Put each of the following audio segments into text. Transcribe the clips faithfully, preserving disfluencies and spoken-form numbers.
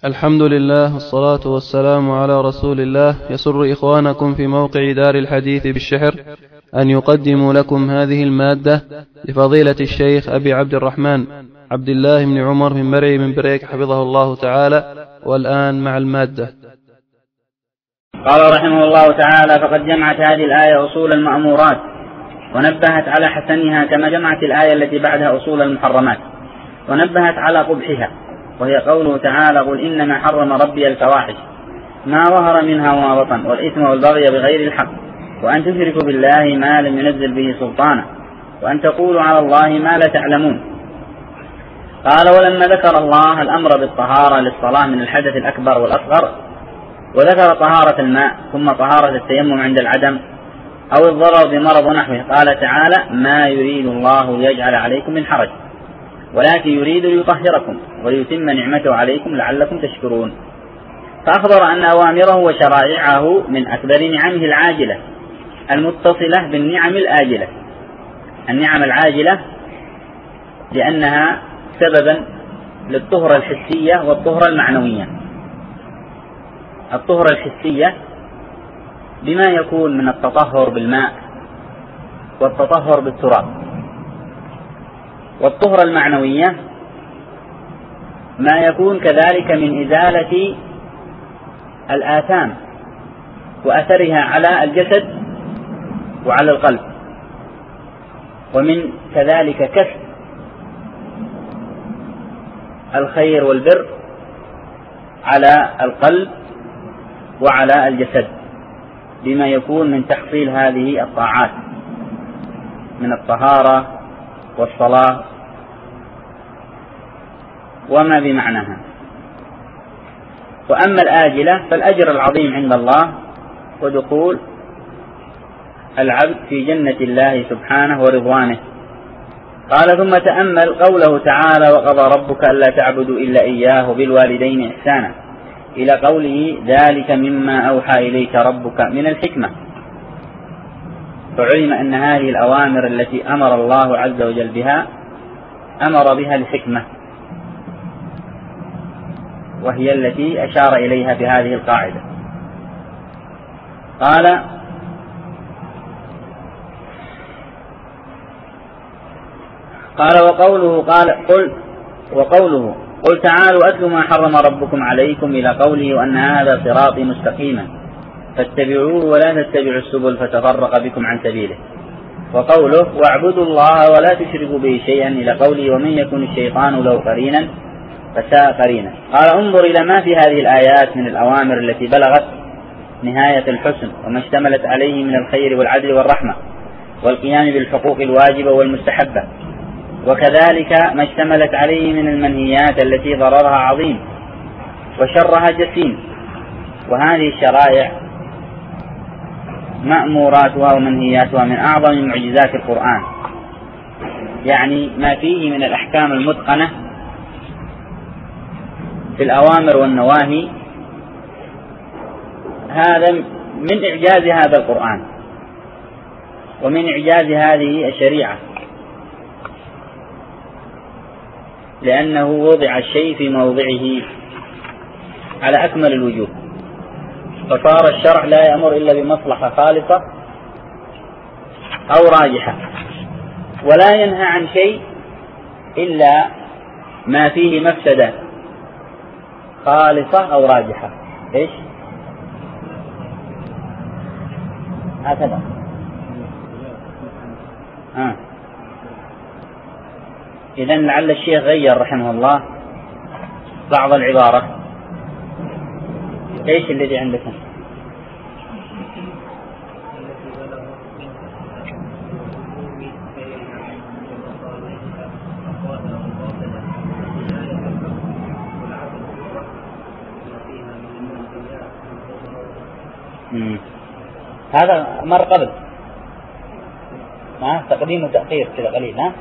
الحمد لله والصلاة والسلام على رسول الله. يسر إخوانكم في موقع دار الحديث بالشحر أن يقدموا لكم هذه المادة لفضيلة الشيخ أبي عبد الرحمن عبد الله بن عمر من مرعي من بريك حفظه الله تعالى. والآن مع المادة. قال رحمه الله تعالى: فقد جمعت هذه الآية أصول المأمورات ونبهت على حسنها، كما جمعت الآية التي بعدها أصول المحرمات ونبهت على قبحها، وهي قوله تعالى: قل إنما حرم ربي الفواحش ما ظهر منها وما بطن والإثم والبغي بغير الحق وأن تشركوا بالله ما لم ينزل به سلطانا وأن تقولوا على الله ما لا تعلمون. قال: ولما ذكر الله الأمر بالطهارة للصلاة من الحدث الأكبر والأصغر، وذكر طهارة الماء ثم طهارة التيمم عند العدم أو الضرر بمرض ونحوه، قال تعالى: ما يريد الله ليجعل عليكم من حرج ولكن يريد ليطهركم وليتم نعمته عليكم لعلكم تشكرون. فأخبر أن أوامره وشرائعه من أكبر نعمه العاجلة المتصلة بالنعم الآجلة. النعم العاجلة لأنها سببا للطهرة الحسية والطهرة المعنوية. الطهرة الحسية بما يكون من التطهر بالماء والتطهر بالتراب، والطهرة المعنوية ما يكون كذلك من إزالة الآثام وأثرها على الجسد وعلى القلب، ومن كذلك كسب الخير والبر على القلب وعلى الجسد بما يكون من تحصيل هذه الطاعات من الطهارة والصلاة وما بمعناها. وأما الآجلة فالأجر العظيم عند الله ودخول العبد في جنة الله سبحانه ورضوانه. قال: ثم تأمل قوله تعالى: وقضى ربك ألا تعبدوا إلا إياه بالوالدين إحسانا، إلى قوله: ذلك مما أوحى إليك ربك من الحكمة. فعلم أن هذه الأوامر التي أمر الله عز وجل بها أمر بها الحكمة، وهي التي أشار إليها في هذه القاعدة. قال: قال وقوله قال قل وقوله قل تعالوا أتلوا ما حرم ربكم عليكم، إلى قوله: وأن هذا صراطي مستقيما فاتبعوه ولا تتبعوا السبل فتفرق بكم عن سبيله. وقوله: واعبدوا الله ولا تشركوا به شيئا، إلى قوله: ومن يكن الشيطان له قرينا فساء قرينا. قال: انظر إلى ما في هذه الآيات من الأوامر التي بلغت نهاية الحسن وما اشتملت عليه من الخير والعدل والرحمة والقيام بالحقوق الواجبة والمستحبة، وكذلك ما اشتملت عليه من المنهيات التي ضررها عظيم وشرها جسيم. وهذه الشرائع مأموراتها ومنهياتها من أعظم معجزات القرآن، يعني ما فيه من الأحكام المتقنة في الأوامر والنواهي، هذا من إعجاز هذا القرآن ومن إعجاز هذه الشريعة، لأنه وضع الشيء في موضعه على أكمل الوجوه، فصار الشرع لا يأمر إلا بمصلحة خالصة أو راجحة، ولا ينهى عن شيء إلا ما فيه مفسدة خالصة أو راجحة. إيش هكذا؟ آه. إذن لعل الشيخ غير رحمه الله بعض العبارة. إيش الذي عندكم؟ مم. هذا مر قبل، ها تقديم وتأخير كذا قليل. ها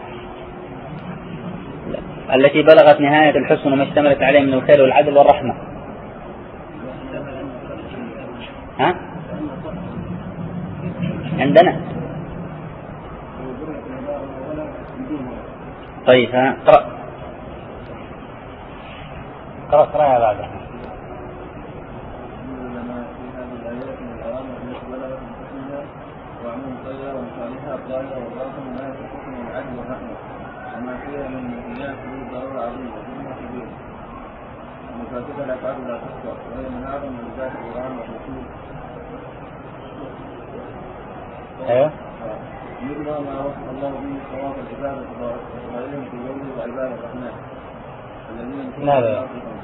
التي بلغت نهاية الحسن وما اشتملت عليه من الخير والعدل والرحمة. ها عندنا طيب ها اقرأ. خلاص رأي بعد. ايوه مثل ما وصف الله به صواب العباده وغيرهم في قوله وعباد الرحمن الذين لا لا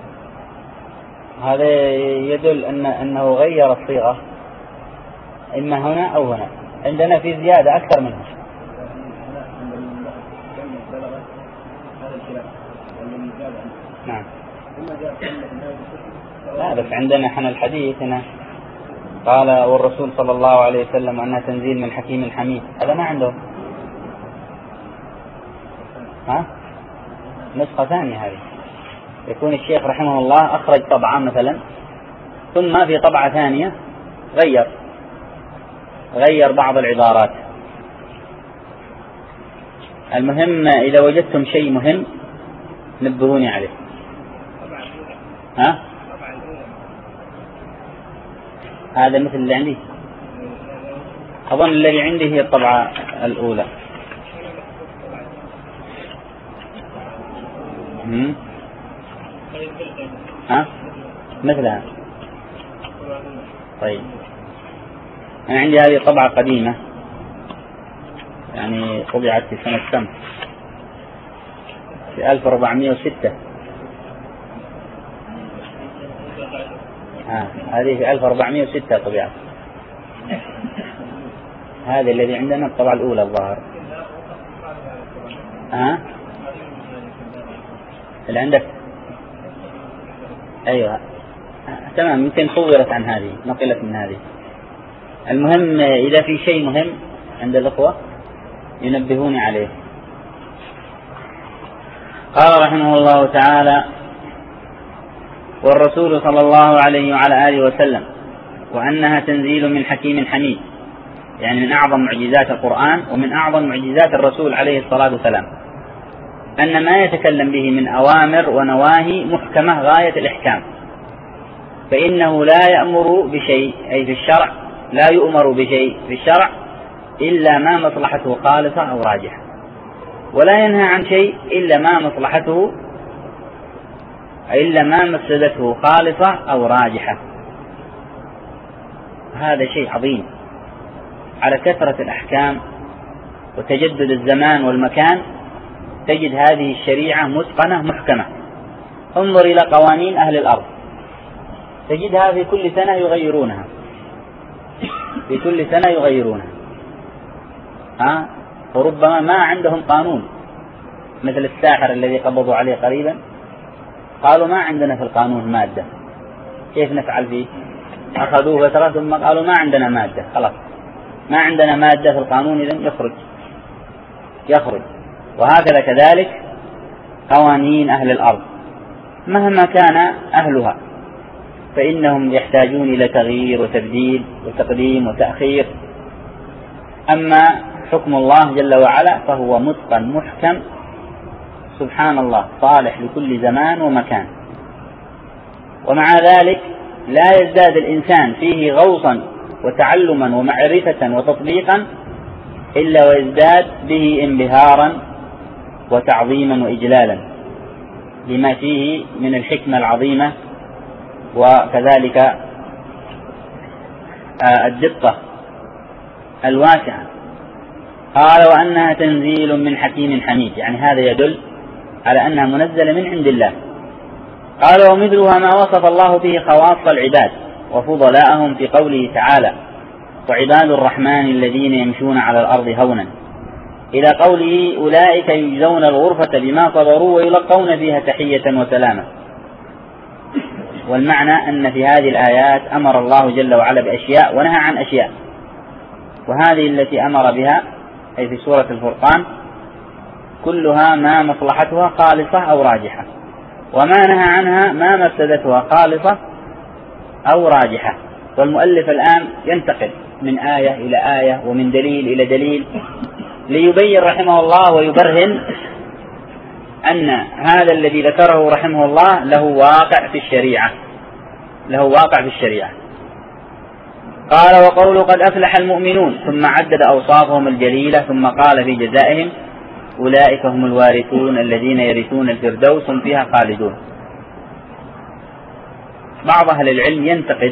هذا يدل ان انه غير الصيغه اما هنا او هنا. عندنا في زياده اكثر منها. نعم لا بس عندنا احنا الحديث هنا قال والرسول صلى الله عليه وسلم أنها تنزيل من حكيم حميد، هذا ما عندهم. ها نسخة ثانية هذه، يكون الشيخ رحمه الله أخرج طبعة مثلا ثم في طبعة ثانية غير غير بعض العبارات. المهم إذا وجدتم شيء مهم نبهوني عليه. ها هذا مثل اللي عندي، أظن الذي عندي هي الطبعة الأولى. هم؟ ها مثلها. طيب أنا عندي هذه طبعة قديمة يعني طبعت في سنة كم؟ في ألف وأربعمائة وستة. ها هذه في ألف وأربعمائة وستة طبعت. هذا الذي عندنا الطبعة الأولى الظاهر. ها اللي عندك أيوة تمام، يمكن صورت عن هذه نقلت من هذه. المهم إذا في شيء مهم عند الأخوة ينبهوني عليه. قال رحمه الله تعالى والرسول صلى الله عليه وعلى آله وسلم وأنها تنزيل من حكيم حميد، يعني من أعظم معجزات القرآن ومن أعظم معجزات الرسول عليه الصلاة والسلام أن ما يتكلم به من أوامر ونواهي محكمة غاية الإحكام، فإنه لا يأمر بشيء أي في الشرع لا يؤمر بشيء في الشرع إلا ما مصلحته خالصة أو راجحة، ولا ينهى عن شيء إلا ما مصلحته إلا ما مفسدته خالصة أو راجحة. هذا شيء عظيم. على كثرة الأحكام وتجدد الزمان والمكان تجد هذه الشريعة متقنة محكمة. انظر إلى قوانين أهل الأرض تجدها في كل سنة يغيرونها في كل سنة يغيرونها ها وربما ما عندهم قانون، مثل الساحر الذي قبضوا عليه قريبا قالوا ما عندنا في القانون مادة، كيف نفعل فيه؟ أخذوه فترة ثم قالوا ما عندنا مادة، خلاص ما عندنا مادة في القانون إذن يخرج يخرج وهكذا كذلك قوانين أهل الأرض مهما كان أهلها فإنهم يحتاجون إلى تغيير وتبديل وتقديم وتأخير. أما حكم الله جل وعلا فهو متقن محكم سبحان الله صالح لكل زمان ومكان. ومع ذلك لا يزداد الإنسان فيه غوصا وتعلما ومعرفة وتطبيقا إلا ويزداد به انبهارا وتعظيما وإجلالا لما فيه من الحكمة العظيمة وكذلك الدقة الواسعة. قال وأنها تنزيل من حكيم حميد، يعني هذا يدل على أنها منزلة من عند الله. قال ومثلها ما وصف الله به خواص العباد وفضلاءهم في قوله تعالى وعباد الرحمن الذين يمشون على الأرض هونا إلى قوله أولئك يجزون الغرفة بما صبروا ويلقون فيها تحية وسلاما. والمعنى أن في هذه الآيات أمر الله جل وعلا بأشياء ونهى عن أشياء، وهذه التي أمر بها أي في سورة الفرقان كلها ما مصلحتها خالصة أو راجحة، وما نهى عنها ما مفسدتها خالصة أو راجحة. والمؤلف الآن ينتقل من آية إلى آية ومن دليل إلى دليل ليبين رحمه الله ويبرهن أن هذا الذي ذكره رحمه الله له واقع في الشريعة، له واقع في الشريعة. قال: وقوله قد أفلح المؤمنون، ثم عدد أوصافهم الجليلة، ثم قال في جزائهم: أولئك هم الوارثون الذين يرثون الفردوس هم فيها خالدون. بعض أهل العلم ينتقد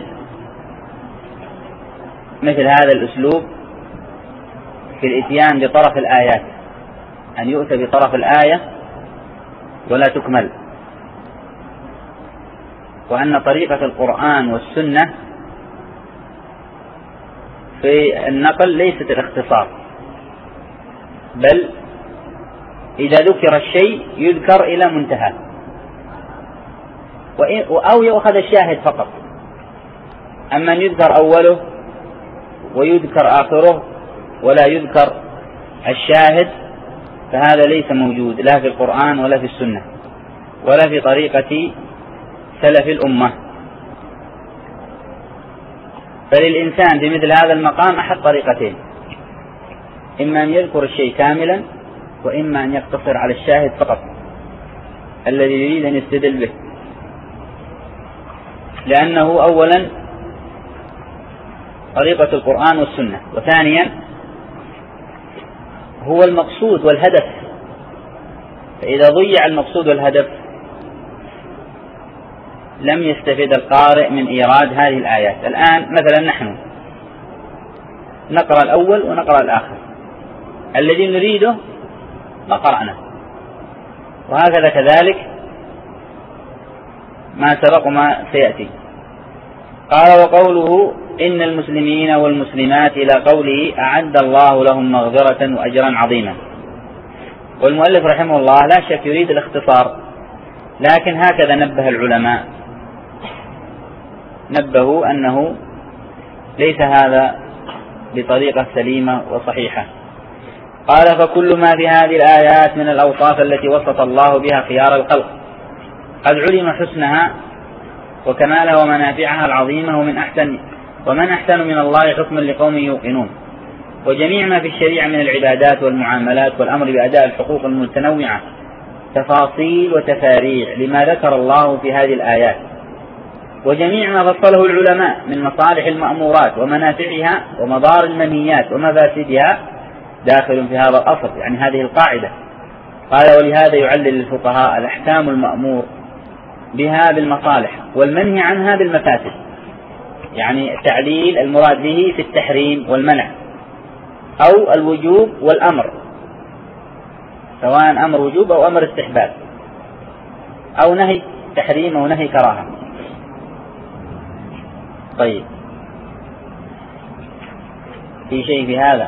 مثل هذا الأسلوب في الإتيان بطرف الآيات، أن يؤتى بطرف الآية ولا تكمل، وأن طريقة القرآن والسنة في النقل ليست الاختصار، بل إذا ذكر الشيء يذكر إلى منتهى، أو يؤخذ الشاهد فقط. أما أن يذكر أوله ويذكر آخره ولا يذكر الشاهد فهذا ليس موجود لا في القرآن ولا في السنة ولا في طريقة سلف الأمة. فللإنسان في مثل هذا المقام أحد طريقتين: إما أن يذكر الشيء كاملا، وإما أن يقتصر على الشاهد فقط الذي يريد أن يستدل به، لأنه أولا طريقة القرآن والسنة، وثانيا هو المقصود والهدف. فإذا ضيع المقصود والهدف لم يستفد القارئ من إيراد هذه الآيات. الآن مثلا نحن نقرأ الأول ونقرأ الآخر، الذي نريده ما قرأنا، وهكذا كذلك ما سبق ما سيأتي. قال: وقوله إن المسلمين والمسلمات إلى قوله أعد الله لهم مغفرة وأجرا عظيما. والمؤلف رحمه الله لا شك يريد الاختصار، لكن هكذا نبه العلماء، نبهوا أنه ليس هذا بطريقة سليمة وصحيحة. قال: فكل ما في هذه الآيات من الأوصاف التي وصف الله بها خيار الخلق قد علم حسنها وكمالها ومنافعها العظيمة، ومن أحسن ومن أحسن من الله حكما لقوم يوقنون. وجميع ما في الشريعة من العبادات والمعاملات والأمر بأداء الحقوق المتنوعة تفاصيل وتفاريع لما ذكر الله في هذه الآيات، وجميع ما فصله العلماء من مصالح المأمورات ومنافعها ومضار المنهيات ومفاسدها داخل في هذا الأصل، يعني هذه القاعدة. قال: ولهذا يعلل الفقهاء الأحكام المأمور بها بالمصالح والمنهي عنها بالمفاسد، يعني تعليل المراد به في التحريم والمنع أو الوجوب والأمر، سواء أمر وجوب أو أمر استحباب أو نهي تحريم أو نهي كراهة. طيب، في شيء في هذا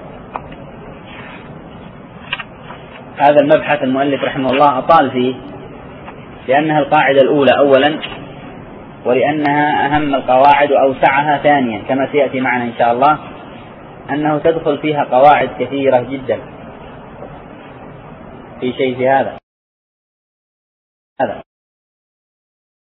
هذا المبحث المؤلف رحمه الله أطال فيه، لأنها القاعدة الأولى أولا، ولأنها أهم القواعد وأوسعها ثانيا، كما سيأتي معنا إن شاء الله أنه تدخل فيها قواعد كثيرة جدا. في شيء في هذا هذا